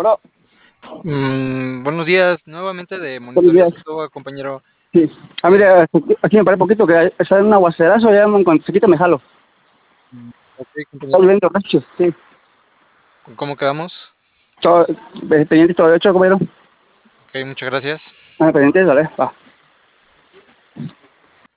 Bueno, Buenos días, nuevamente de buenos Monitoreando días. todo, compañero. Sí. Eh, Mire, aquí me parece poquito que sale un aguacerazo, ya en cuanto se quita me jalo. ok, Está compañero, lloviendo recio, sí. ¿cómo quedamos? Todo, pendiente todo derecho, compañero. Ok, muchas gracias. Pendiente, dale, va.